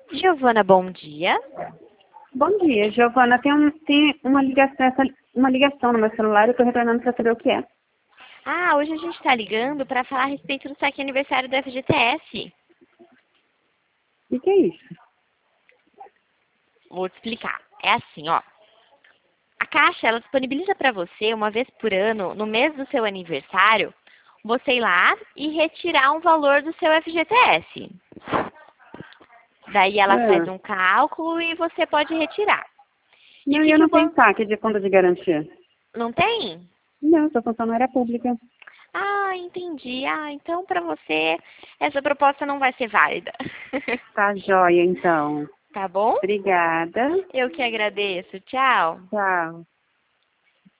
Giovana, bom dia. Bom dia, Giovana. Tem uma ligação no meu celular e eu estou retornando para saber o que é. Ah, hoje a gente está ligando para falar a respeito do saque aniversário do FGTS. O que é isso? Vou te explicar. É assim, ó. A Caixa, ela disponibiliza para você, uma vez por ano, no mês do seu aniversário, você ir lá e retirar um valor do seu FGTS. Daí ela faz Ah, um cálculo e você pode retirar. E o não, que eu que o não tenho banco... saque de fundo de garantia. Não tem? Não, sou funcionária pública. Ah, entendi. Ah, então para você essa proposta não vai ser válida. Tá joia, então. Tá bom? Obrigada. Eu que agradeço. Tchau. Tchau.